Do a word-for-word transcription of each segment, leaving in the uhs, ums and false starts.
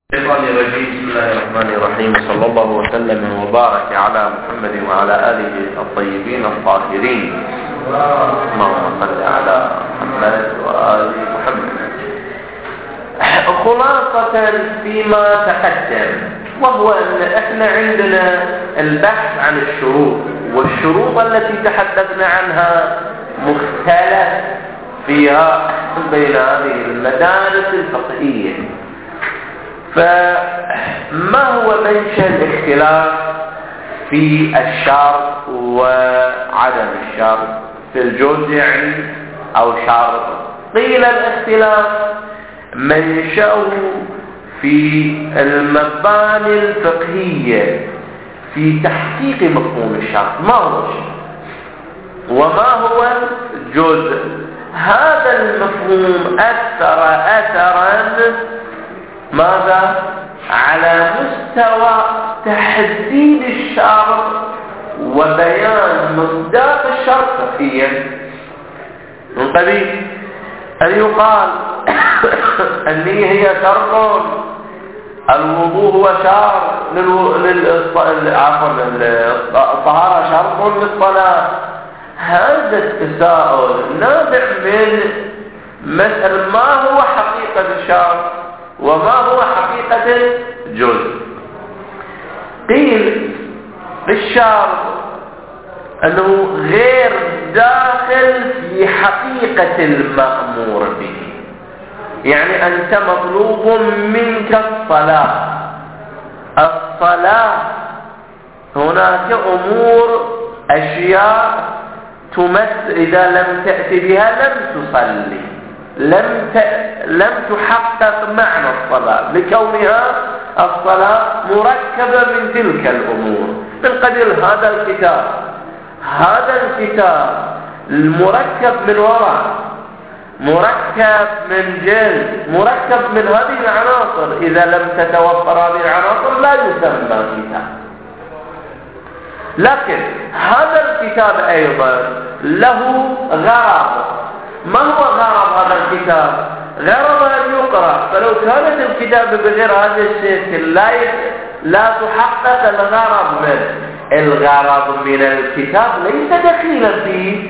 الشيطان الرجيم. بسم الله الرحمن الرحيم، صلى الله وسلم وبارك على محمد وعلى آله الطيبين الطاهرين. اللهم صل على محمد وآل محمد. خلاصة فيما تقدم، وهو أن احنا عندنا البحث عن الشروط، والشروط التي تحدثنا عنها مختلف فيها بين هذه المدارس الفقهية. فما هو منشأ الاختلاف في الشرط وعدم الشرط في الجزء يعني أو شرط؟ قيل الاختلاف منشأه في المباني الفقهية في تحقيق مفهوم الشرط. ما هو الشرط وما هو الجزء؟ هذا المفهوم أثر أثرا ماذا؟ على مستوى تحديد الشرط وبيان مصداق الشرط فقهيا، من قبيل أن يقال النية هي شرط، الوضوء هو شرط لل عفوا الطهارة شرط للصلاة. هذا التساؤل نابع من مسألة ما هو حقيقة الشرط وما هو حقيقة الجزء. قيل الشرط أنه غير داخل في حقيقة المأمور به، يعني أنت مطلوب منك الصلاة. الصلاة هناك أمور أشياء تمثل إذا لم تأتي بها لم تصلي، لم ت... لم تحقق معنى الصلاة، لكونها الصلاة مركبة من تلك الأمور. من قبيل هذا الكتاب هذا الكتاب المركب من وراء، مركب من جلد، مركب من هذه العناصر. إذا لم تتوفر هذه العناصر لا يسمى كتاب. لكن هذا الكتاب أيضا له غرض. ما هو غرض هذا الكتاب؟ غرض أن يقرأ. فلو كانت الكتاب بغير هذا الشكل لا لا تحقق الغرض منه. الغرض من الكتاب ليس دخيلا في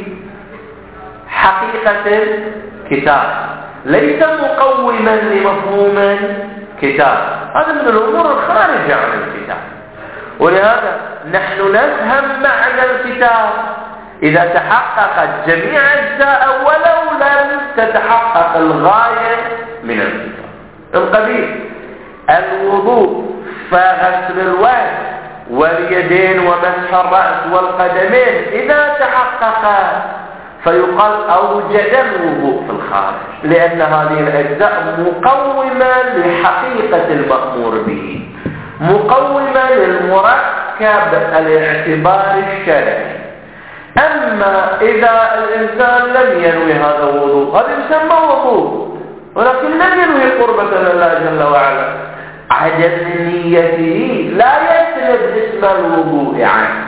حقيقة الكتاب، ليس مقوما لمفهوم الكتاب. هذا من الأمور الخارجة عن الكتاب. ولهذا نحن نفهم معنى الكتاب إذا تحققت جميع أجزاء ولو لم تتحقق الغاية من الكتاب. القبيل الوضوء فغسل الوجه واليدين ومسح الرأس والقدمين إذا تحقق فيقال أوجد الوضوء في الخارج، لأن هذه الأجزاء مقومة لحقيقة المأمور به، مقومة للمركب الاعتباري الشرعي. أما إذا الإنسان لم ينوي هذا الوضوء، هذا يسمى وضوء ولكن لم ينوي قربة لله جل وعلا، عدم نيته لا يسلب اسم الوضوء عنه،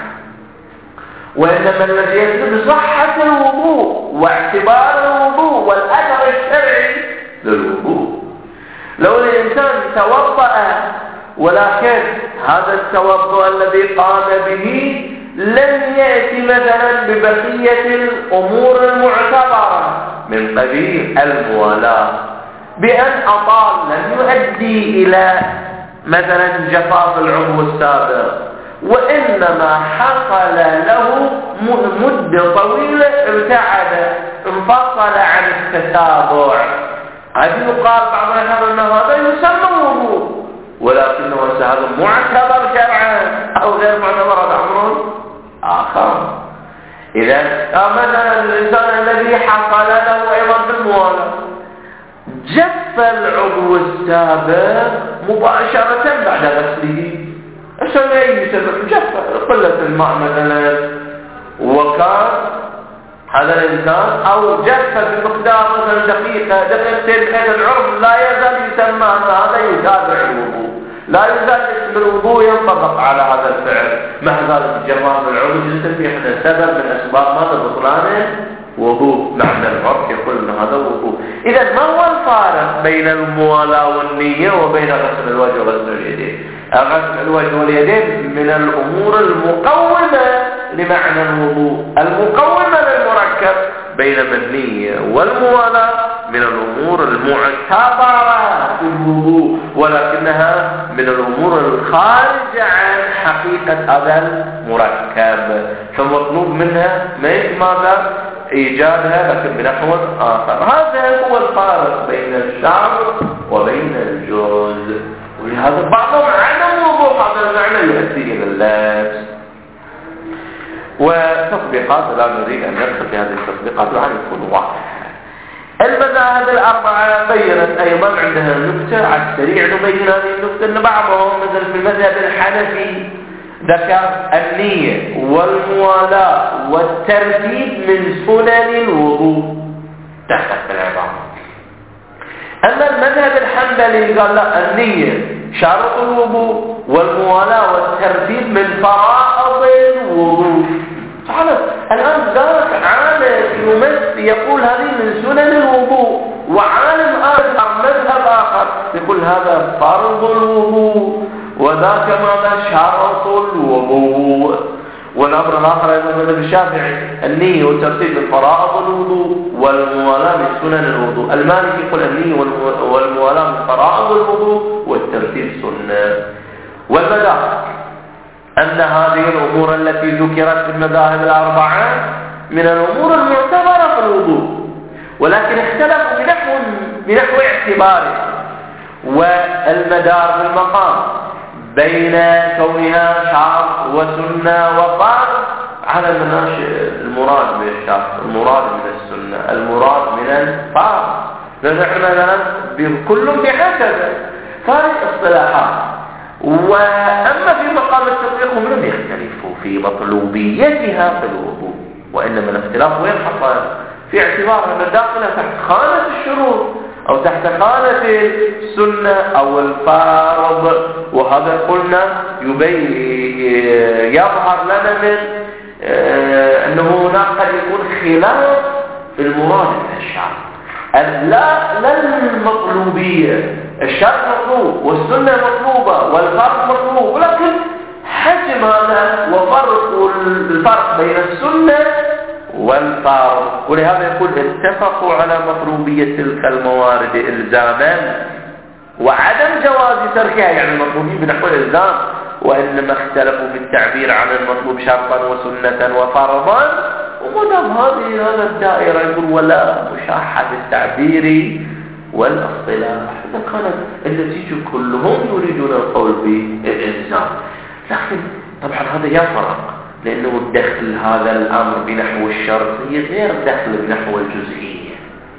وإنما الذي يسلب صحة الوضوء واعتبار الوضوء والأثر الشرعي للوضوء. لو الإنسان توضأ ولكن هذا التوضؤ الذي قام به لم يأتي مثلا ببقية الأمور المعتبرة من قبيل الموالاة، بأن أطال لم يؤدي إلى مثلا جفاف العضو السابق، وإنما حصل له مدة طويلة ابتعد انفصل عن التتابع. هذا يقال بعض الأحيان أن هذا يسمى وضوء، ولكنه هذا معتبر شرعا أو غير معتبر، هذا أمر آخر. إذا مثلا الإنسان الذي حصل له أيضا بالموالاة جف العضو السابق مباشرة بعد غسله، عشان أي سبب جف قلة الماء مثلا، وكان هذا الإنسان أو جف بمقدار مثلا دقيقة دقيقتين بحيث العضو لا يزال يسمى هذا يتابع الوضوء، لا يزال اسم الوضوء ينطبق على هذا الفعل. مع ذلك جفاف العضو جدا في احدى سبب من أسباب ماذا؟ بطلان وضوء، معنى العرف يقول أن هذا وضوء. إذا ما هو الفارق بين الموالاة والنية وبين غسل الوجه وغسل اليدين؟ غسل الوجه واليدين من الأمور المقومة لمعنى الوضوء، المقومة للمركب، بينما النية والموالاة من الأمور المعتبرة في الوضوء، ولكنها من الأمور الخارجة عن حقيقة هذا المركب، فمطلوب منها ماذا؟ إيجادها لكن بنحو آخر. هذا هو الفارق بين الشعر وبين الجوز، ولهذا بعضهم عدم وضوح هذا المعنى يؤدي إلى اللبس. وتطبيقات لا نريد أن ندخل في هذه التطبيقات وعن يكون واضحة. المذاهب الأربعة بيّنت أيضا عندها نكتة على السريع نبين هذه النكتة، أن بعضهم مثل في المذهب الحنفي ذكر النية والموالاة والترتيب من سنن الوضوء تحت العبارة. أما المذهب الحنبلي قال لا، النية شرط الوضوء والموالاة والترتيب من فرائض الوضوء. فعلا الآن ذاك عالم يمثل يقول هذه من سنن الوضوء، وعالم آخر مذهب آخر يقول هذا فرض الوضوء وذاك ماذا شرط الوضوء. والأمر الآخر أيضا مذهب الشافعي النية والترتيب من فرائض الوضوء والموالاة من سنن الوضوء. المالكي يقول النية والموالاة من فرائض الوضوء والترتيب سنة. والمذاهب أن هذه الأمور التي ذكرت في المذاهب الأربعة من الأمور المعتبرة في الوضوء، ولكن اختلفوا بنحو بنحو اعتباره والمدار في المقام بين كونها شرط وسنة وفرض على مناش المراد من الشرط، المراد من السنة، المراد من الفرض. نحن مثلا كل بحسب هذه اصطلاحات. وأما في مقام التطبيق هم لم يختلفوا في مطلوبيتها في الوضوء، وإنما الاختلاف وين حصل؟ في اعتبار أن داخلها تحت خانة الشروط أو تحت خانة السنة أو الفرض. وهذا قلنا يبين يظهر لنا من أنه هناك قد يكون خلاف في المراد من الشرع، لا لا المطلوبية. الشرع مطلوب والسنة مطلوبة والفرق مطلوب، ولكن حجم هذا وفرق الفرق بين السنة والفرق. ولهذا يقول اتفقوا على مطلوبية تلك الموارد إلزاما وعدم جواز تركها، يعني المطلوبين بنحو الإلزام، وإنما اختلفوا في التعبير عن المطلوب شرطا وسنة وفرضا. ومدام هذه هذا الدائرة يقول ولا مشاحة بالتعبير والاصطلاح، إذا كانت النتيجة كلهم يريدون القول بالإلزام. لكن طبعا هذا يفرق، لأنه الدخل هذا الأمر بنحو الشرطية غير دخل بنحو الجزئية،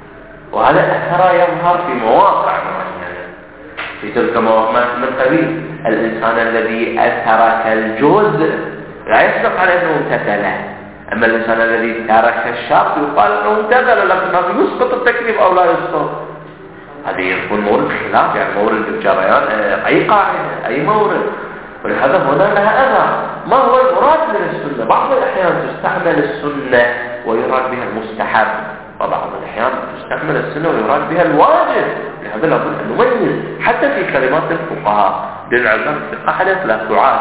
وهذا أثر يظهر في مواقع معينة. في تلك مواقع من قبيل الإنسان الذي أترك الجزء لا يصدق على أنه امتثله، أما الإنسان الذي ترك الشرط يقال أنه امتثل، لكن هذا يسقط التكليف أو لا يسقط. هذه يكون مورد خلاف، يعني مورد الجريان أي قاعدة أي مورد. ولهذا هنا لها أثر. ما هو المراد من السنة؟ بعض الأحيان تستعمل السنة ويراد بها المستحب، وبعض الأحيان تستعمل السنة ويراد بها الواجب. لهذا لابد أن نميز حتى في كلمات الفقهاء. للعلماء الفقه حدث لا تعاد.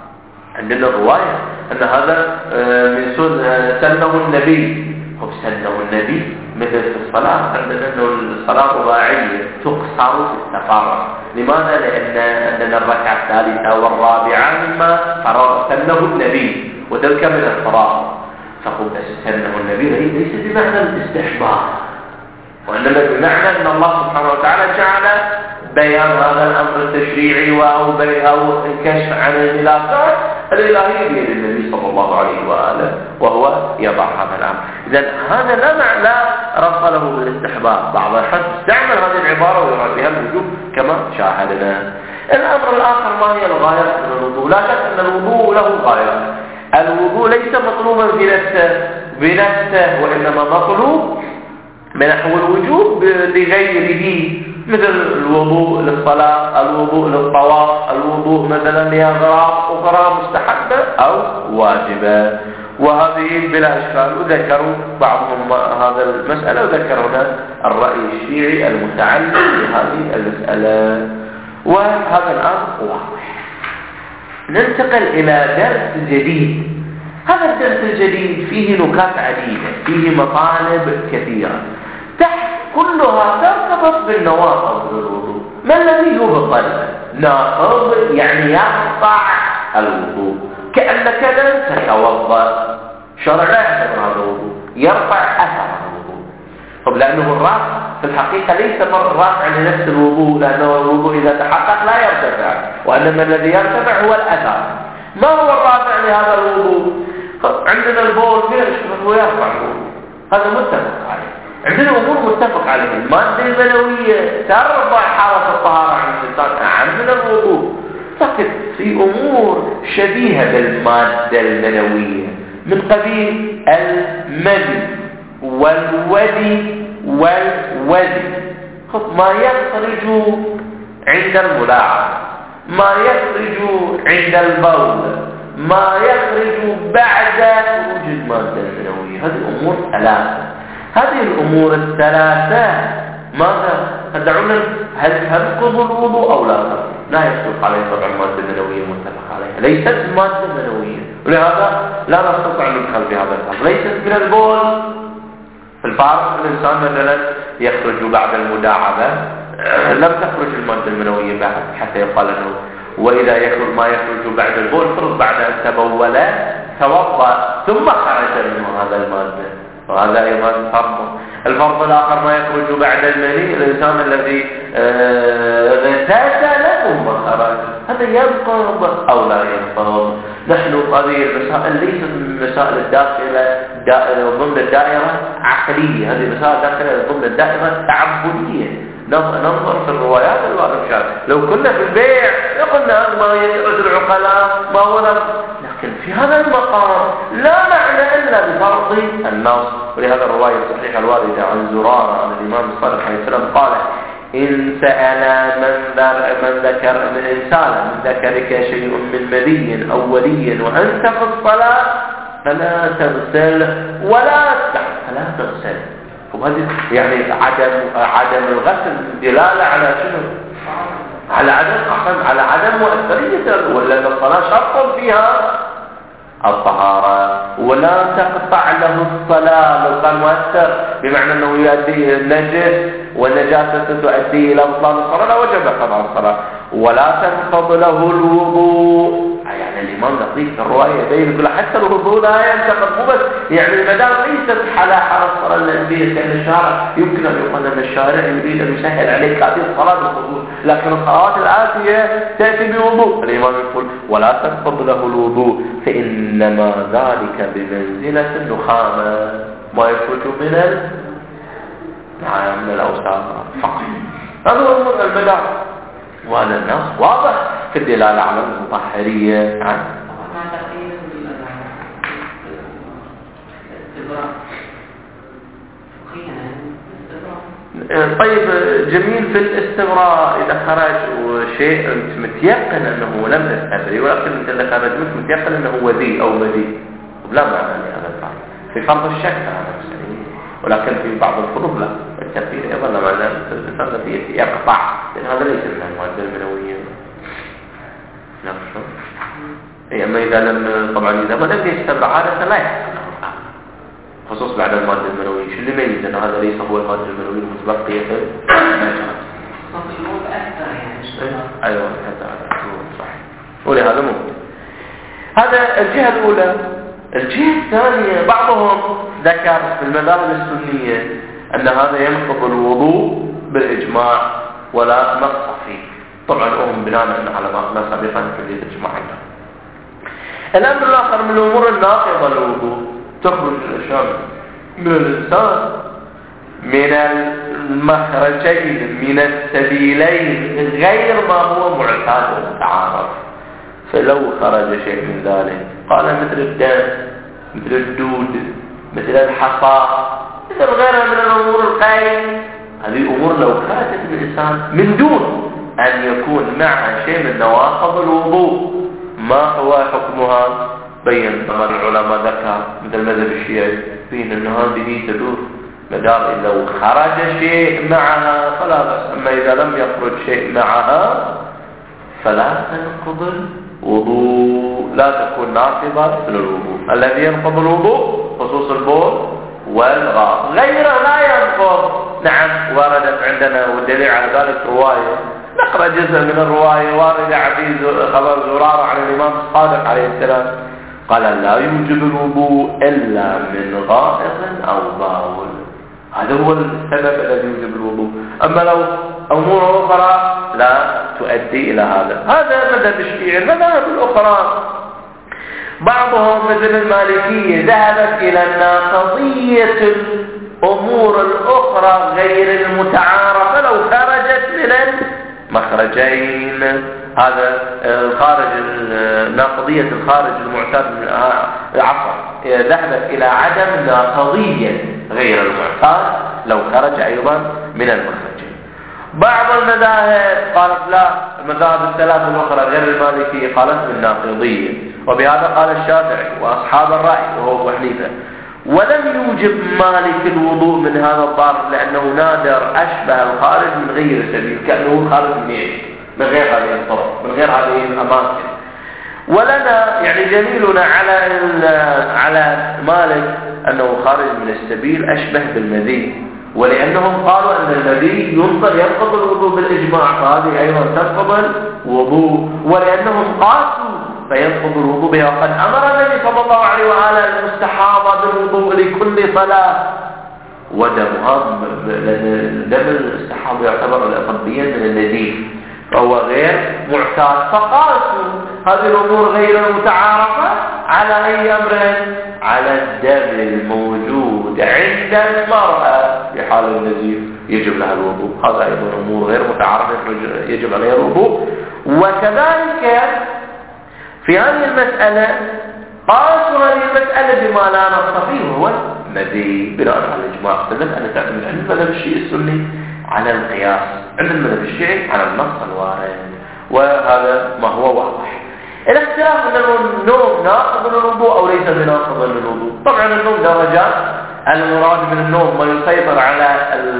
عندنا الرواية أن هذا من سنة النبي، هو سنة النبي مثل في الصلاة. عندنا أنه الصلاة رباعية تقصر في التفرق. لماذا؟ لأن عندنا الركعة الثالثة والرابعة مما فرض سنه النبي، وتلك من الفرائض. فقلت سنه النبي ليس بمعنى الاستحباب، وإنما بمعنى أن الله سبحانه وتعالى جعل بيان هذا الأمر التشريعي أو الكشف عن الخلافات الإلهية بيد النبي صلى الله عليه وآله، وهو يضع هذا الأمر. إذن هذا لا معنى رفض له بالاستحباب. بعض الحد استعمل هذه العبارة ويراد بها الوجوب كما شاهدنا. الأمر الآخر ما هي الغاية من الوضوء؟ لا شك أن الوضوء له غاية. الوضوء ليس مطلوبا بنفسه بنفسه وإنما مطلوب بنحو الوجوب لغيره، مثل الوضوء للصلاة، الوضوء للطواف، الوضوء مثلا لأغراض أخرى مستحبة أو واجبة. وهذه بلا إشكال. وذكروا بعضهم هذا المسألة، وذكر هنا الرأي الشيعي المتعلق بهذه المسألة، وهذا الأمر واضح. ننتقل إلى درس جديد. هذا الدرس الجديد فيه نكات عديدة، فيه مطالب كثيرة، تحت كلها ترتبط بالنواقض للوضوء. ما الذي يبطل؟ ناقض يعني يقطع الوضوء، كأنك لن تتوضأ. شرع لا يعتبر هذا الوضوء، يرفع أثر الوضوء. طب لأنه الرافع في الحقيقة ليس رافع لنفس الوضوء، لأنه الوضوء إذا تحقق لا يرتفع، وإنما الذي يرتفع هو الأثر. ما هو الرافع لهذا الوضوء؟ عندنا البول هو يرفع الوضوء، هذا متفق عليه. عندنا أمور متفق عليها، المادة المنوية ترفع حالة الطهارة عند الإنسان، عندنا الوضوء. لكن في أمور شبيهة بالمادة المنوية من قبيل المدي والودي والودي، ما يخرج عند الملاعب، ما يخرج عند البول، ما يخرج بعد خروج المادة المنوية. هذه الأمور ثلاثة. هذه الأمور الثلاثة ماذا تدعون؟ هل تنقض الوضوء أو لا تنقض؟ لا يصدق عليه طبعا المادة المنوية متفق عليها، ليست مادة منوية، ولهذا لا نستطيع أن ندخل في هذا الأمر. ليست من البول. في الفارق الإنسان مثلا يخرج بعد المداعبة، لم تخرج المادة المنوية بعد حتى يقال له. وإذا يخرج ما يخرج بعد البول، فرض بعد أن تبول توضأ ثم خرج منه هذا المادة، وهذا أيضا فرض. الفرض الآخر ما يخرج بعد المني، الإنسان الذي اغتسل ثم خرج، هذا ينقض أو لا ينقض. نحن هذه المسائل ليست من المسائل الداخلة ضمن الدائرة عقلية، هذه مسائل داخلة ضمن الدائرة التعبدية. ننظر في الروايات الواردة. لو كنا في البيع قلنا ما يجوز العقلاء ما ولد، لكن في هذا المقام لا معنى إلا بفرض النص. ولهذا الرواية الصحيحة الواردة عن زرارة عن الإمام الصادق عليه السلام قال: إن سأل من ذكر من إنسان من ذكرك شيء من مدي أو ولي وأنت في الصلاة فلا تغسل ولا فلا تغسل. وهذه يعني عدم عدم الغسل دلالة على شنو؟ على عدم على عدم مؤثرية، ولا الصلاة شرط فيها الطهارة، ولا تقطع له الصلاة لو كان مؤثر، بمعنى أنه يؤدي النجس والنجاسة تؤدي إلى بطلان الصلاة لا وجب قطع الصلاة، ولا تنقض له الوضوء. يعني الإمام لطيف في الرواية بين يقول حتى الوضوء لا ينتقض، مو بس يعني المدام ليست على حال الصلاة الأنبياء كأن الشارع يمكن أن يقول أن الشارع يريد أن يسهل عليك هذه الصلاة بالوضوء، لكن الصلوات الآتية تأتي بوضوء. الإمام يقول ولا تنقض له الوضوء فإنما ذلك بمنزلة النخامة، ما يخرج من ال نعم من الأوساخ فقط. هذا هو أمر المدام، وهذا النص واضح في الدلالة على المطهرية. طيب جميل في الاستبراء إذا خرج شيء أنت متيقن أنه لم تستبري، ولكن إذا خرج أنت متيقن أنه وذي أو مذي لا معنى لهذا الفعل. في فرض الشك هذا مسلم، ولكن في بعض الفروض لا، التكفير أيضا لا معنى الإنسان الذي يقطع، لأن هذا ليس من المواد المنوية. نفسه أي أما إذا لم طبعا إذا ما لم يستبرع عادة لا يحصل خصوص بعد المادة المنوية. شو اللي يميز أن هذا ليس هو المادة المنوية المتبقية في المجال؟ أيوة هذا صح، ولهذا ممكن. هذا الجهة الأولى. الجهة الثانية بعضهم ذكر في المذاهب السنية أن هذا ينقض الوضوء بالإجماع ولا نقص فيه. طبعا هم بناء على ما قلنا سابقا في الإجماع. الأمر الآخر من الأمور الناقضة للوضوء تخرج الأشياء من الإنسان من المخرجين من السبيلين غير ما هو معتاد ومتعارف. فلو خرج شيء من ذلك قال مثل الدم مثل الدود مثل الحصى مثل غيرها من الأمور القائمة، هذه أمور لو خرجت من الإنسان من دون أن يكون معها شيء من نواقض الوضوء ما هو حكمها؟ بين طبعا العلماء ذكر مثل المذهب الشيعي بين أن هذه تدور مدار لو خرج شيء معها فلا بأس، أما إذا لم يخرج شيء معها فلا تنقض الوضوء، لا تكون ناقضة للوضوء. الذي ينقض الوضوء خصوص البول والغائط، غيره لا ينقض. نعم وردت عندنا والدليل على ذلك رواية، نقرأ جزء من الرواية واردة عن خبر زرارة عن الإمام الصادق عليه السلام قال لا يوجب الوضوء إلا من غائط أو باول. هذا هو السبب الذي يوجب الوضوء، أما لو أمور أخرى لا تؤدي إلى هذا. هذا مذهب الشيعي. المذاهب الأخرى بعضهم مثل المالكية ذهبت إلى ناقضية الأمور الأخرى غير المتعارفة لو خرجت من المخرجين. هذا الخارج ناقضية الخارج المعتاد من عفوا ذهبت إلى عدم ناقضية غير المعتاد لو خرج أيضا من المخرجين. بعض المذاهب قالت لا، المذاهب الثلاث الأخرى غير المالكية قالت بالناقضية، وبهذا قال الشافعي وأصحاب الرأي وهو أبو حنيفة. ولم يوجب مالك الوضوء من هذا الضرر لأنه نادر أشبه الخارج من غير سبيل، كأنه خارج من إيش؟ من غير هذه الطرق، من غير هذه الأماكن. ولنا يعني جميلنا على على مالك أنه خارج من السبيل أشبه بالمذي، ولأنهم قالوا أن المذي ينقض الوضوء بالإجماع، فهذه أيضا تنقض الوضوء، ولأنهم قاسوا فينقض الوضوء بها. وقد أمر النبي صلى الله عليه وآله المستحاضة بالوضوء لكل صلاة ودمها، لأن دم الاستحاضة يعتبر طبيا من النزيف فهو غير معتاد، فقاسوا هذه الأمور غير المتعارفة على أي أمر؟ على الدم الموجود عند المرأة في حال النزيف يجب لها الوضوء. هذا أيضا أمور غير متعارفة يجب عليها الوضوء. وكذلك في هذه المسألة قاسوا هذه المسألة بما لا نص فيه وهو المذي بناء على الإجماع. فالمسألة تعتمد عند المذهب الشيعي السني على القياس، عند المذهب الشيعي على النص الوارد، وهذا ما هو واضح. الاختلاف ان النوم ناقض للوضوء او ليس بناقض للوضوء. طبعا النوم درجات، المراد من النوم ما يسيطر على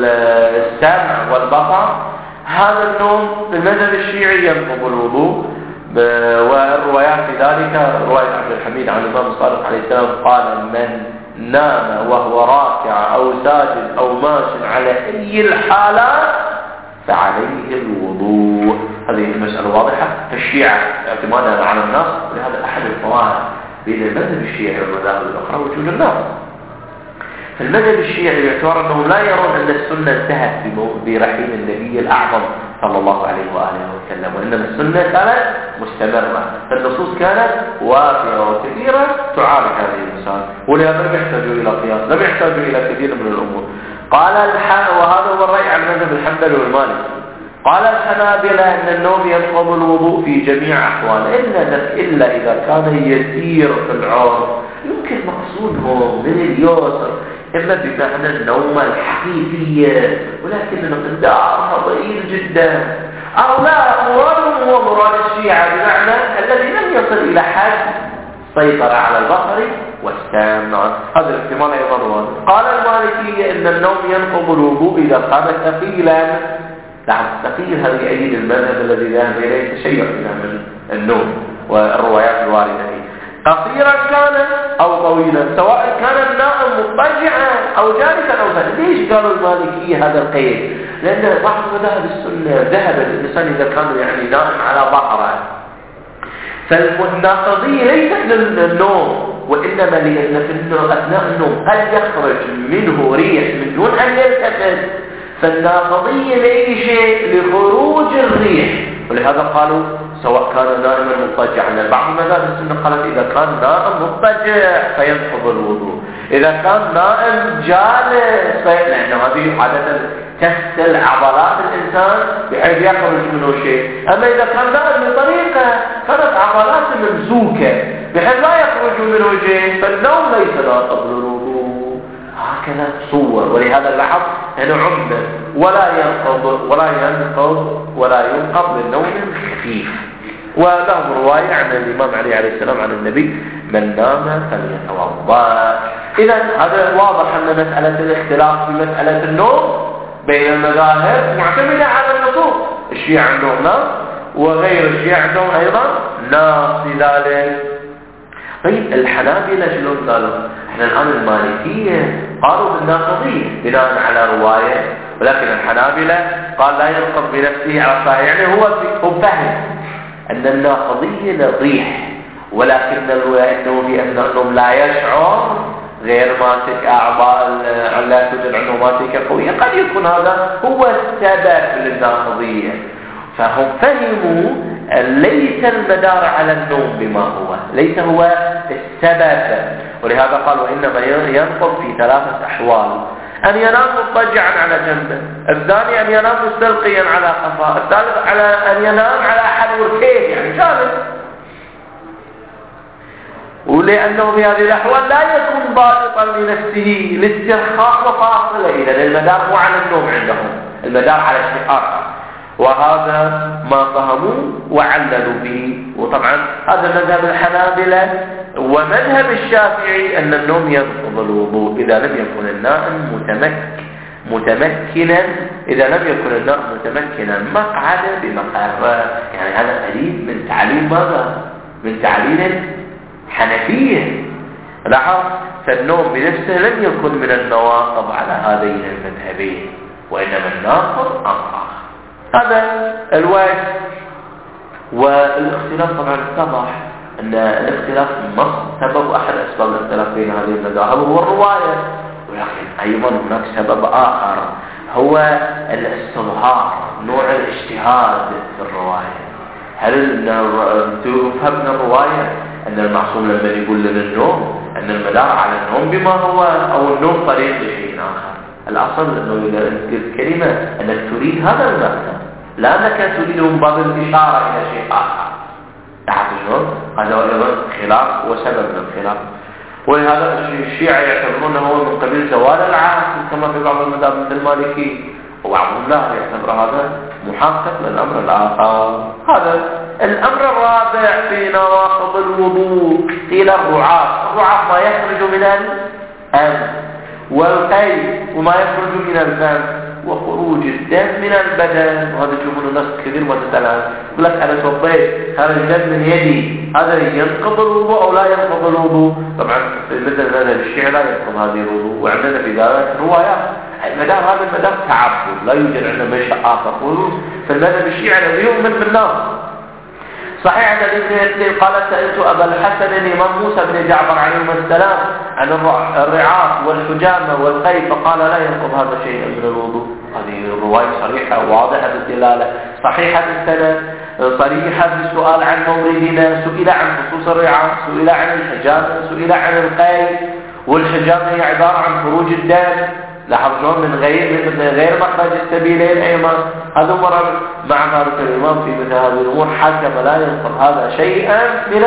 السمع والبصر. هذا النوم في المذهب الشيعي ينقض الوضوء، والروايات في ذلك رواية عبد الحميد عن الإمام الصادق عليه السلام قال من نام وهو راكع أو ساجد أو ماشٍ على أي الحالات فعليه الوضوء. هذه المسألة واضحة. الشيعة اعتمادا على النص، ولهذا أحد الفوائد بين المذهب الشيعي والمذاهب الأخرى وجود النص. المذهب الشيعي باعتبار أنهم لا يرون أن السنة انتهت برحيم النبي الأعظم صلى الله عليه وآله وسلم، وإنما السنة كانت مستمرة، فالنصوص كانت وافرة وكثيرة تعالج هذه المسائل، ولهذا لم يحتاجوا إلى قياس، لم يحتاجوا إلى كثير من الأمور. قال الح... وهذا هو الرأي عن مذهب الحنبلي والمالكي. قال الحنابلة أن النوم ينقض الوضوء في جميع أحواله إلا إلا إذا كان يسير في العرض، يمكن مقصودهم من اليسر إما بمعنى النوم الحقيقية ولكن مقدارها ضئيل جدا، أو لا مرادهم هو مراد الشيعة بمعنى الذي لم يصل إلى حد سيطر على البصر والسمع. هذا الاحتمال أيضا واضح. قال المالكية إن النوم ينقض الوضوء إذا كان ثقيلا. نعم ثقيل هذا يؤيد المذهب الذي ذهب إليه تشيع من النوم والروايات الواردة فيه. قصيرا كان أو طويلا، سواء كان النائم مضطجعا أو جالسا أو فاتحا. ليش قالوا المالكية هذا القيد؟ لأن بعض مذاهب السنة ذهب الإنسان إذا كان يعني نائم على ظهره، فالناقضية ليست للنوم وإنما لأن في أثناء النوم قد يخرج منه ريح من دون أن يلتفت، فالناقضية لأي شيء لخروج الريح، ولهذا قالوا سواء كان نائما مضطجعا. بعض مذاهب السنة قالت إذا كان نائم مضطجع فينقض الوضوء، إذا كان نائم جالس لأن هذه عادة تغسل عضلات الإنسان بحيث يخرج منه شيء، أما إذا كان نائم بطريقة كانت عضلات ممسوكة بحيث لا يخرج منه شيء، فالنوم ليس ناقض للوضوء. هكذا صور، ولهذا اللاحظ هنا عمدا ولا ينقض ولا ينقض ولا ينقض للنوم الخفيف. ولهم رواية عن الإمام علي عليه السلام عن النبي من نام فليتوضأ. إذا هذا واضح أن مسألة الاختلاف في مسألة النوم بين المذاهب معتمدة على النصوص. الشيعة عندهم ناس وغير الشيعة عندهم أيضا ناس في ذلك. طيب الحنابلة شلون قالوا؟ احنا الآن المالكية قالوا بالناقضية بناء على رواية، ولكن الحنابلة قال لا ينقض بنفسه على الصحيح. يعني هو هو فهم أن الناقضية للريح، ولكن الولاء في أثناء النوم لا يشعر، غير ماسك أعضاء، لا توجد عنده ماسكة قوية، قد يكون هذا هو السبب للناقضية. فهم فهموا ليس المدار على النوم بما هو، ليس هو السبب، ولهذا قال وإنما ينقض في ثلاثة أحوال: أن ينام مضطجعا على جنبه، الثاني أن ينام مستلقيا على قفاه، الثالث على أن ينام على أحد وركيه يعني جالس. ولأنه في هذه الأحوال لا يكون ضابطا لنفسه لاسترخاء وفاصلة، إذا المدار مو على النوم عندهم، المدار على استحقاق. وهذا ما فهموا وعللوا به. وطبعا هذا مذهب الحنابلة ومذهب الشافعي أن النوم ينقض الوضوء إذا لم يكن النائم متمكن متمكنا إذا لم يكن النائم متمكنا مقعد بمقر. يعني هذا قريب من تعليم ماذا؟ من تعليل حنفية. لاحظ، فالنوم بنفسه لم يكن من النواقض على هذين المذهبين، وإنما الناقض آخر. هذا الوجه. والاختلاف طبعا اتضح أن الاختلاف سبب أحد أسباب الاختلاف بين هذه المذاهب هو الرواية، ولكن أيضا هناك سبب آخر هو الاستظهار، نوع الاجتهاد في الرواية. هل تفهم من الرواية أن المعصوم لما يقول لنا النوم أن المدار على النوم بما هو، أو النوم طريق لشيء آخر؟ الأصل أنه إذا أنت كلمة أنك تريد هذا المعنى، لا أنك تريد من باب الإشارة إلى شيء آخر. تحت شلون؟ هذا أيضا خلاف وسبب للخلاف. ولهذا الشيعة يعتبرونه هو من قبيل زوال العاقل كما في بعض المذاهب مثل المالكي، وبعضهم لا يعتبر هذا محقق للأمر الآخر. هذا الأمر الرابع في نواقض الوضوء قيل الرعاف. الرعاف ما يخرج من الأنف، والقيء وما يخرج من الفم، وخروج الدم من البدن. وهذا تشوفون الناس كثير ما تسألها، يقول لك أنا توضيت خرج الدم من يدي، هذا ينقض الوضوء أو لا ينقض الوضوء؟ طبعا مثل هذا الشيء لا ينقض هذه الوضوء، وعندنا في ذلك روايات. المدار هذا المدار تعبد، لا يوجد عندنا منشأ آخر. فالمذهب الشيعي الذي يؤمن بالنار. صحيح أن ابن قال سألت أبا الحسن الإمام موسى بن جعفر عليه السلام عن الرعاف والحجامة والقيء، فقال لا ينقض هذا شيء من الوضوء. هذه الرواية صريحة واضحة الدلالة، صحيحة السند، صريحة في السؤال عن موردنا. سئل عن خصوص الرعاف، سئل عن الحجامة، سئل عن القيء. والحجامة هي عبارة عن خروج الدم، لاحظون من غير من غير مخرج السبيلين أيضا. هذا مرة مع ذلك الإمام في مثل هذه الأمور حكم لا ينقض هذا شيئا من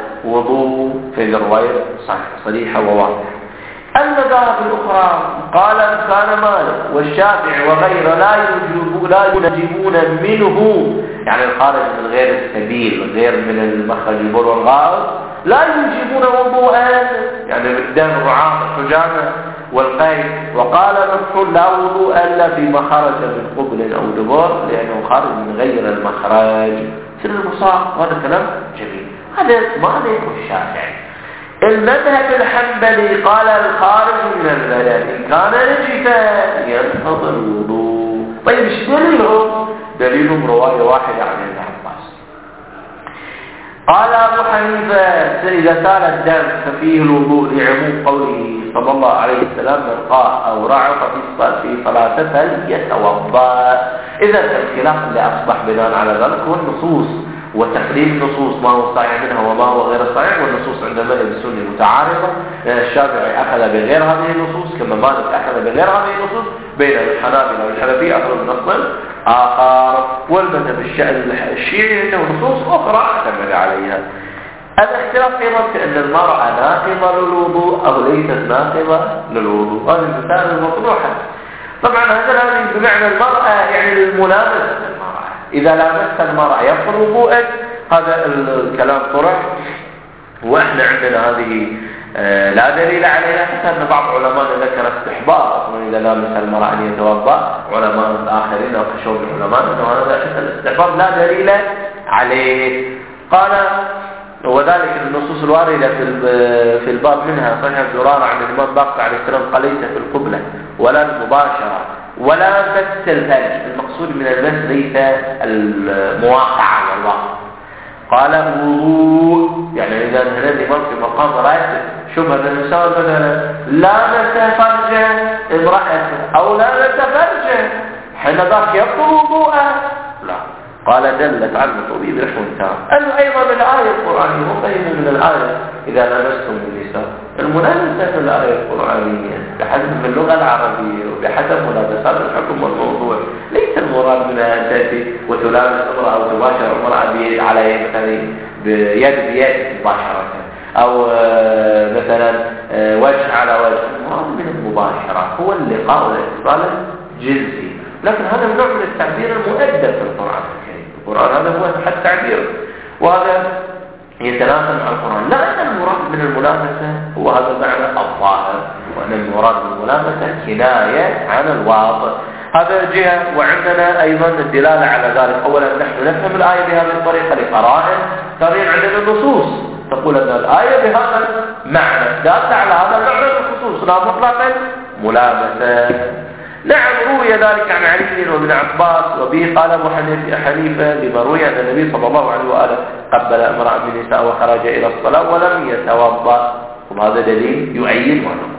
الوضوء في الرواية صريحة وواضحة. المذاهب الأخرى قال كان مالك والشافعي وغيره لا يجيبون لا ينجبون منه، يعني الخارج من غير السبيل غير من المخرج البول والغائط، لا يجيبون وضوءا، يعني بالدم الرعاف الحجامة والقيء. وقال مكحول لا وضوء إلا فيما خرج من قبل أو دبر، لأنه خارج من غير المخرج في المصاب. وهذا كلام جميل. هذا مالك والشافعي. المذهب الحنبلي قال الخارج من البلد إن كان نجسا ينقض الوضوء. طيب ايش دليلهم؟ دليلهم رواية واحدة عن ابن عباس. قال أبو حنيفة إذا سال الدم ففيه الوضوء لعموم قوله صلى الله عليه وسلم من قاء أو رعف في صلاته فليتوضأ. إذا الخلاف اللي أصبح بناء على ذلك هو النصوص وتقليل النصوص، ما هو صحيح منها وما هو غير صحيح. والنصوص عند المذهب السني متعارضة، الشافعي أخذ بغير هذه النصوص كما مالك أخذ بغير هذه النصوص، بين الحنابلة والحنفية أخذ بنص آخر. والمذهب الشيعي عنده نصوص أخرى اعتمد عليها. الاختلاف أيضا في أن المرأة ناقضة للوضوء أو ليست ناقضة للوضوء، هذه المسائل المطروحة. طبعا هذا الذي بمعنى المرأة يعني الملامسة المرأة، إذا لامست المرأة يبطل وضوءك، هذا الكلام طرح. وإحنا عندنا هذه آه لا دليل عليها، حتى أن بعض علماء ذكر استحباب إذا لامس المرأة أن يتوضأ، علماء الآخرين وكشوف العلماء أنه هذا الاستحباب لا دليل عليه. قال وذلك النصوص الواردة في الباب منها صحيح الزرارة عن الإمام باقر عليه السلام قال ليس في القبلة ولا المباشرة ولا مس الفرج، المقصود من المس ليس المواقعة والوقت. قال وضوء، يعني إذا هنا الإمام في مقام رأيت شبهة الإنسان مثلا لامس فرجه امرأته أو لامس فرجه حين ذاك يبطل وضوءه، لا، قال دلت عنه طبيب رحمه الله أنه أيضا الآية القرآنية مفهم من الآية إذا لمستم النساء، الملامسة في الآية القرآنية بحسب اللغة العربية وبحسب ملابسات الحكم والموضوع، ليس المراد منها أن تأتي وتلامس امرأة أو تباشر امرأة بيد على مثلا بيد بيد مباشرة، أو مثلا وجه على وجه. المراد من المباشرة هو اللقاء والاتصال الجنسي، لكن هذا نوع من التعبير المؤدب في القرآن الكريم. القرآن هذا هو حد تعبير، وهذا يتناسب مع القرآن. لا أن المراد من الملامسة هو هذا المعنى الظاهر، وأن المراد من الملامسة كناية عن الواقع. هذا جهة. وعندنا أيضا الدلالة على ذلك. أولا نحن نفهم الآية بهذه الطريقة لقرائن، ثانيا عندنا النصوص تقول أن الآية بهذا المعنى دالة على هذا المعنى الخصوص لا مطلقا ملامسة. نعم روي ذلك عن علي وابن عباس، وبه قال ابو حنيفه لما روي عن النبي صلى الله عليه واله قبل امرأة من النساء وخرج الى الصلاه ولم يتوضا، وهذا دليل يؤيد ونقول.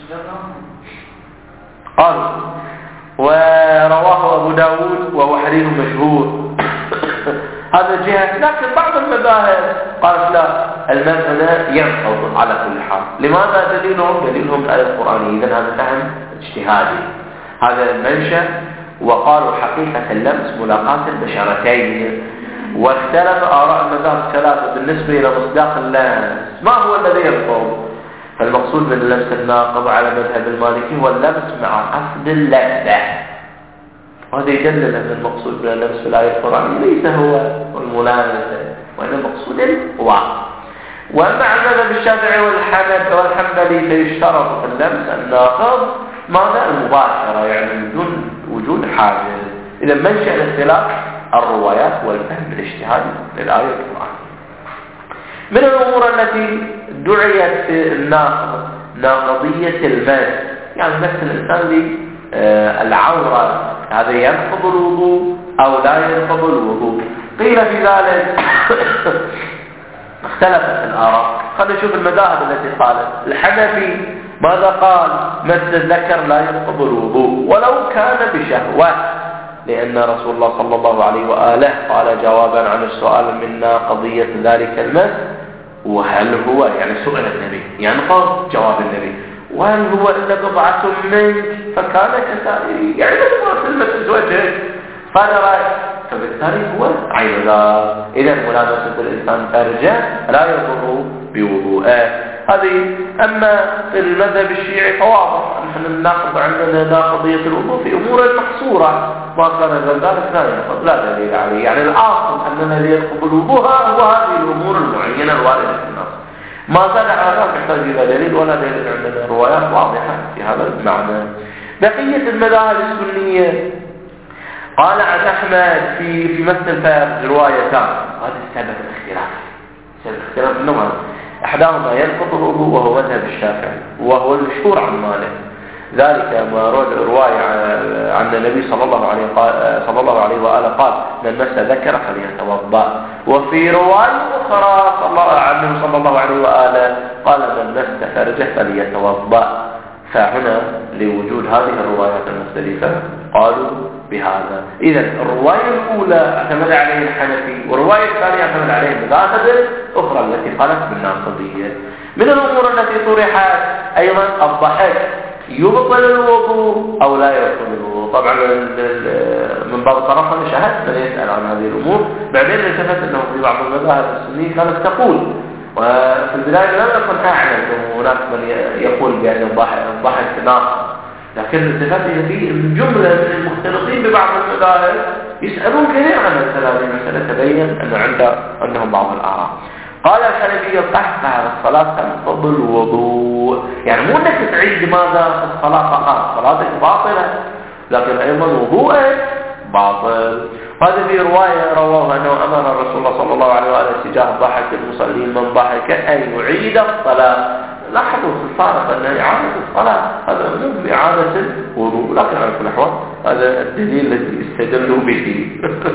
قال ورواه ابو داود وهو حديث مشهور. هذا جهه، لكن بعض المذاهب قالت لا، المذهب ينقض على كل حال. لماذا؟ دليلهم دليلهم الآية القرآنية، اذا هذا فهم اجتهادي، هذا المنشأ. وقالوا حقيقة اللمس ملاقاة البشرتين، واختلف آراء المذاهب الثلاثة بالنسبة إلى مصداق اللمس ما هو الذي ينقض. فالمقصود من اللمس الناقض على مذهب المالكي هو اللمس مع قصد اللذة، وهذا يدلل أن المقصود من اللمس في الآية القرآنية ليس هو الملامسة، وأن المقصود الواقع. وأما عن مذهب الشافعي والحنبلي فيشترط في اللمس الناقض ماذا؟ المباشرة، يعني بدون وجود حاجز. إذا منشأ الاختلاف الروايات والفهم الاجتهادي للآية القرآنية. من الأمور التي دعيت في الناقض ناقضية المس، يعني مس الإنسان للعورة، هذا ينقض الوضوء أو لا ينقض الوضوء. قيل في ذلك اختلفت الآراء. خلينا نشوف المذاهب التي قالت. الحنفي ماذا قال؟ مس الذكر لا ينقض الوضوء ولو كان بشهوة، لأن رسول الله صلى الله عليه وآله قال جوابا عن السؤال منا قضية ذلك المس، وهل هو يعني سؤال النبي ينقض؟ جواب النبي وهل هو إلا بضعة منك فكان كسائري، يعني ما في المس وجهك قال رأي، فبالتالي هو عين ذا. إذا ملامسة الإنسان فرجه لا يضر بوضوءه. هذه. أما في المذهب الشيعي فواضح نحن الناقض عندنا ناقضية الوضوء في أمور محصورة، ما كان ذلك لا ينقض، لا دليل عليه. يعني الأصل أننا ينقض الوضوء هو هذه الأمور المعينة الواردة في النص، ما زاد على ذلك يحتاج إلى دليل ولا دليل. عندنا روايات واضحة في هذا المعنى. بقية المذاهب السنية قال عن أحمد في في مثل الفرج روايتان، هذا سبب الاختلاف. سبب الاختلاف النوع أحدهما ينقض الوضوء وهو مذهب الشافعي وهو المشهور عن مالك، ذلك ما رواية عن النبي صلى الله عليه صلى الله عليه وآله قال من مس ذكر فليتوضأ. وفي رواية أخرى عنه صلى الله عليه وآله قال من مس فرجه فليتوضأ. فهنا لوجود هذه الروايات المختلفة قالوا بهذا. إذا الرواية الأولى اعتمد عليه الحنفي، والرواية الثانية اعتمد عليه المذاهب الأخرى التي قالت بالناقضية. من الأمور التي طرحت أيضا الضحك يبطل الوضوء أو لا يبطل الوضوء. طبعا من بعض الطرف أنا شاهدت من يسأل عن هذه الأمور، بعدين التفت أنه في بعض المذاهب السنية كانت تقول، وفي البداية لم أكن أعلم أنه هناك من يقول بأن الضحك ناقض، لكن التفت إلى في جملة من المختلطين ببعض المذاهب يسألون كثير عن هذه المسألة، تبين أن عند أنهم بعض الآراء. قال الحنفية قهقه الصلاة تنقض الوضوء، يعني مو انك تعيد ماذا الصلاة فقط، صلاتك باطلة لكن ايضا وضوءك باطل. هذا في رواية رواه انه امر الرسول الله صلى الله عليه وآله تجاه ضحك المصلين من ضحك ان يعيد الصلاة. لاحظوا في الفارق ان اعادة الصلاة هذا مو باعادة الوضوء، لكن على كل الاحوال هذا الدليل الذي استدلوا به.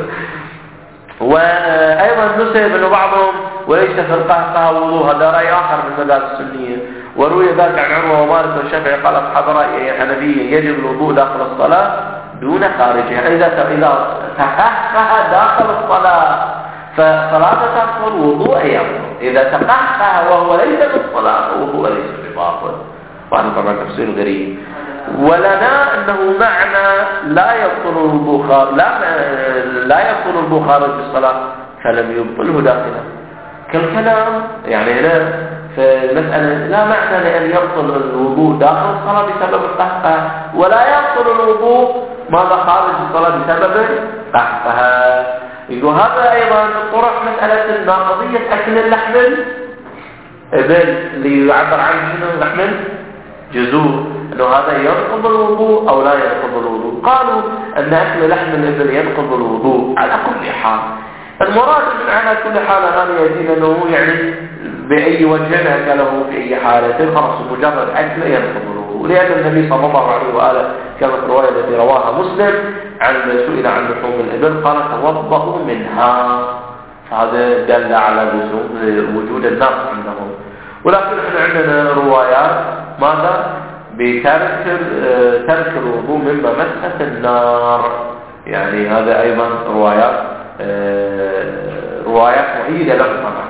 وايضا نسب انه بعضهم وليس في القهقه وضوء، هذا راي اخر من المذاهب السنيه. وروي ذلك عن عروه ومالك والشافعي قال اصحاب راي الحنفيه يجب الوضوء داخل الصلاه دون خارجها، اذا اذا تقهقه داخل الصلاه فصلاته تبطل وضوء يبطل، اذا تقهقه وهو ليس بالصلاه وضوء ليس بباطل. وهذا طبعا تفسير غريب. ولنا انه معنى لا يبطل الوضوء لا لا يبطل الوضوء خارج الصلاه فلم يبطله داخله كالكلام. يعني هنا في المساله لا معنى لان يبطل الوضوء داخل الصلاه بسبب القهقه، ولا يبطل الوضوء ماذا خارج الصلاه بسبب القهقه. وهذا ايضا طرح مساله الناقضيه اكل اللحم الابل اللي يعبر عنه شنو لحم جذور، انه هذا ينقض الوضوء او لا ينقض الوضوء. قالوا ان اكل لحم الابل ينقض الوضوء على كل حال. المراد من على كل حال هذا يدين انه يعني باي وجه اكله في اي حاله خلاص مجرد اكل ينقض الوضوء، لان النبي صلى الله عليه واله كما في الروايه التي رواها مسلم عن سئل عن لحوم الابل قال توضؤوا منها، فهذا دل على وجود النقص عندهم. ولكن احنا عندنا روايات ماذا بترك ترك الوضوء مما مسحت النار، يعني هذا ايضا روايات روايات مؤيده له طبعا.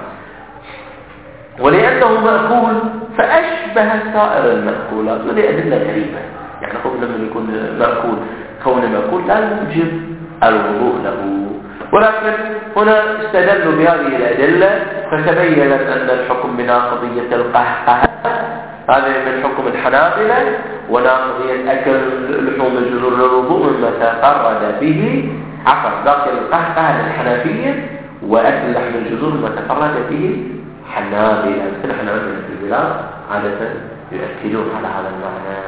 ولانه مأكول فاشبه سائر المأكولات، وهذه ادله غريبه. يعني هو لما يكون مأكول كونه مأكول لا يوجب الوضوء له، ولكن هنا استدلوا بهذه الادله فتبين ان الحكم بناقضيه القهقه هذا من حكم الحنابلة، وناقضية أكل لحوم الجذور للوضوء مما تفرد به عفوا باقي القهقه للحنفية، وأكل لحم الجذور مما تفرد به حنابلة. مثل احنا عندنا في البلاد عادة يؤكدون على هذا المعنى.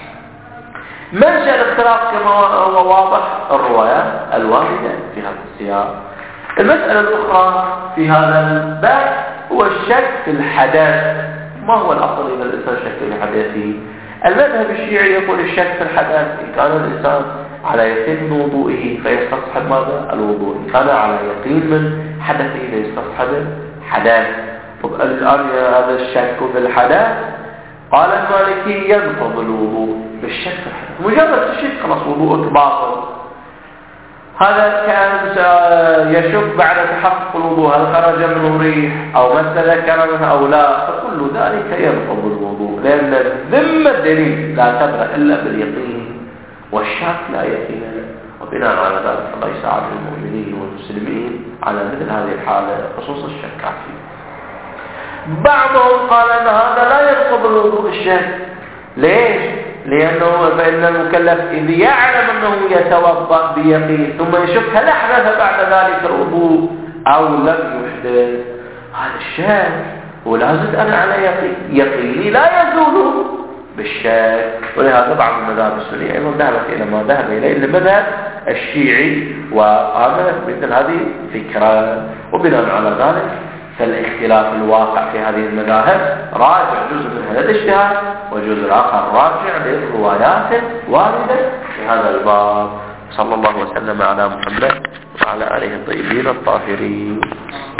منشأ الاختلاف كما هو واضح الروايات الواردة في هذا السياق. المسألة الأخرى في هذا الباب هو الشك في الحدث. ما هو الأصل إذا الإنسان شك في حدثه؟ المذهب الشيعي يقول الشك في الحدث إن كان الإنسان على يقين من وضوئه فيستصحب ماذا؟ الوضوء. إن كان على يقين من حدثه فيستصحب الحدث. طب الآن هذا الشك في الحدث قال المالكي ينقض الوضوء بالشك في الحدث، مجرد الشك خلاص وضوءك باطل. هذا كان يشك بعد تحقق الوضوء هل خرج منه ريح أو مس ذكر منه أو لا، فكل ذلك ينقض الوضوء، لأن الذمة الدليل لا تبرأ إلا باليقين، والشك لا يقين له. وبناء على ذلك الله يساعد المؤمنين والمسلمين على مثل هذه الحالة خصوص الشك فيه. بعضهم قال أن هذا لا ينقض الوضوء الشك. ليش؟ لأنه فإن المكلف إذ يعلم أنه يتوضأ بيقين ثم يشك هل أحدث بعد ذلك الوضوء أو لم يحدث، هذا الشك ولا زد أنا على يقين، يقيني لا يزول بالشك. ولهذا بعض المذاهب السنية أيضا ذهبت إلى ما ذهب إليه المذهب الشيعي، وهذا مثل هذه فكرة. وبناء على ذلك فالاختلاف الواقع في هذه المذاهب راجع جزء من هذا الاجتهاد، وجزء الآخر راجع للروايات واردة في هذا الباب. صلى الله وسلم على محمد وعلى آله الطيبين الطاهرين.